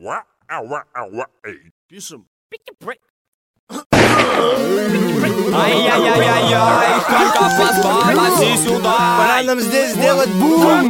Пишем. Ай-яй-яй-яй-яй, Харьков позвал нас и сюда. Пора нам здесь сделать бум.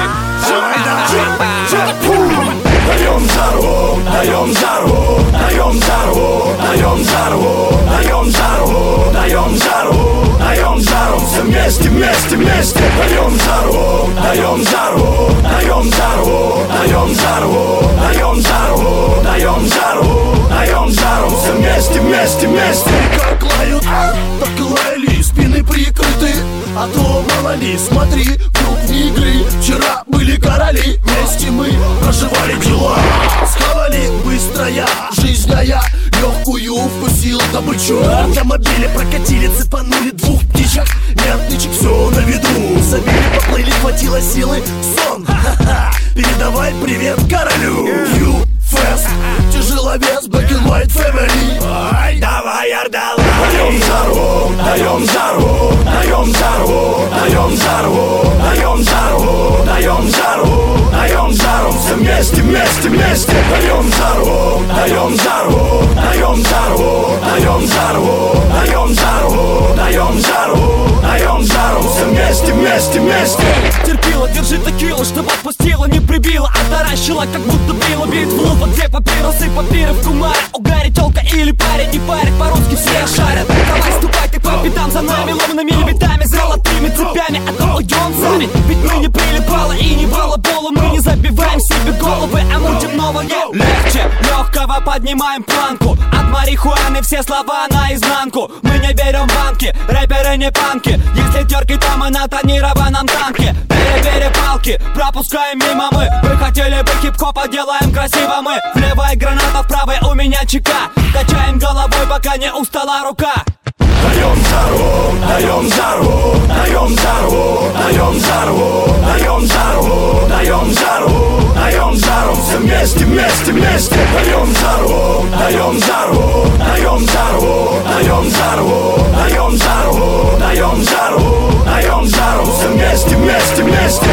Даем жару, даем жару, даем жару, даем жару, даем жару, даем жару, даем жару. Все вместе, вместе, вместе. Даем жару, даем жару, даем жару, даем жару, даем жару, даем жару, даем жару. Все вместе, вместе, вместе. Как лают, так и лаяли, спины прикрыты. А то мало ли, смотри, вдруг не игры. Вчера были короли, вместе мы проживали дела. Схавали быстрая, жизнная, легкую вкусил добычу. Автомобили прокатили, цепанули двух птичек. Нет нычек, все на виду. Забили, поплыли, хватило силы, сон. Ха-ха, передавай привет королю. Q-Fest, тяжеловес, Black and White Family. Ай, давай, Ардала. Даем жару, даем жару, даем жару, даем жару, даем жару, даем жару, даем жару. Все вместе, вместе, вместе. Даем жару, даем жару, даем жару, даем жару, даем жару, даем жару, даем жару. Все вместе, вместе, вместе. Терпила, держи текилу, чтобы отпустила, не прибила, а таращила, как будто била. Бит в лупа, где папиросы, папиров, кумара. Угари, тёлка или парень, не парень, по-русски все шарят. Давай ступай ты по пятам за нами, ломными лебедами, золотыми цепями, а то уйдем сами. Ведь мы не прилипало и не балаболу, мы не забиваем себе головы, а мутим новое. Легче легкого поднимаем планку, от марихуаны все слова наизнанку. Мы не берем банки, рэперы не панки. Если терки, то мы на тонированном танке. Перепалки, пропускаем мимо мы. Вы хотели бы хип-хопа, делаем красиво мы. В левой граната, в правой у меня чека. Качаем головой, пока не устала рука. Даем жару, даем жару, даем жару, даем жару, даем жару, даем жару, даем жару. Все вместе, вместе, вместе. Даем жару, даем жару, даем жару, даем жару, даем жару, даем жару, даем жару. Все вместе, вместе, вместе.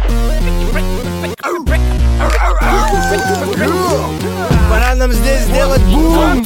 Пора нам здесь сделать бум.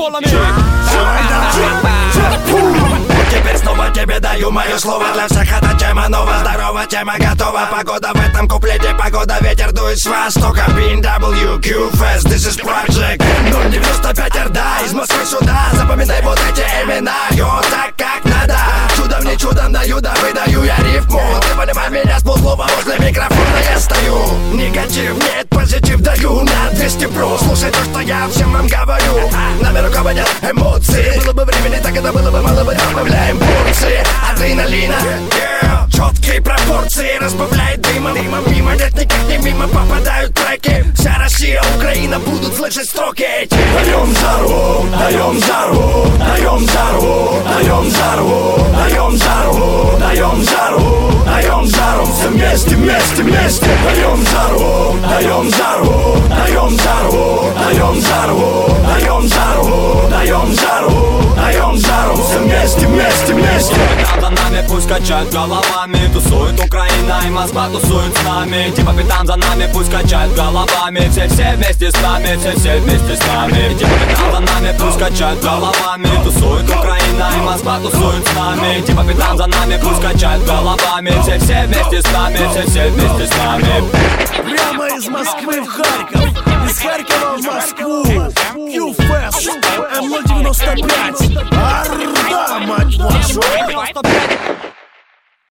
Теперь снова тебе даю мое слово. Для всех эта тема нова. Здорово, тема готова. Погода в этом куплете, погода, ветер дует с востока. BMW, Q-Fest, this is project 095 Орда, из Москвы сюда. Запоминай вот эти имена, йо, так как надо. Чудом не чудом даю, да выдаю я рифму. Ты понимай меня с полслова, возле микрофона я стою. Негатив, нет, позитив даю на 200 про. Слушай то, что я всем вам говорю. Нами руководят эмоции. Было бы времени, так это было бы мало бы. Разбавляем порции адреналина, четкие пропорции. Разбавляет дымом, мимо, нет никак не мимо попадают треки. Вся Россия, Украина будут слышать строки эти. Даем жару, даем жару, даем жару, даем жару, даем жару, даем жару, даем жару. Все вместе, вместе, вместе. Даем жару, даем жару, даем жару, даем жару, даем жару, даем жару, даем жару. Все вместе, вместе, вместе. Там за нами пусть качают головами. Тусует Украина и Москва тусует с нами. Типа там за нами пусть качают головами. Все вместе с нами, все вместе с нами. Типа там за нами пусть качают головами. Тусует Украина и Москва тусует с нами. Типа там за нами пусть качают головами. Все вместе с нами, все вместе с нами. Прямо из Москвы в Харьков, из Харькова в Москву. Q-Fest, М095 Орда, мать вашу.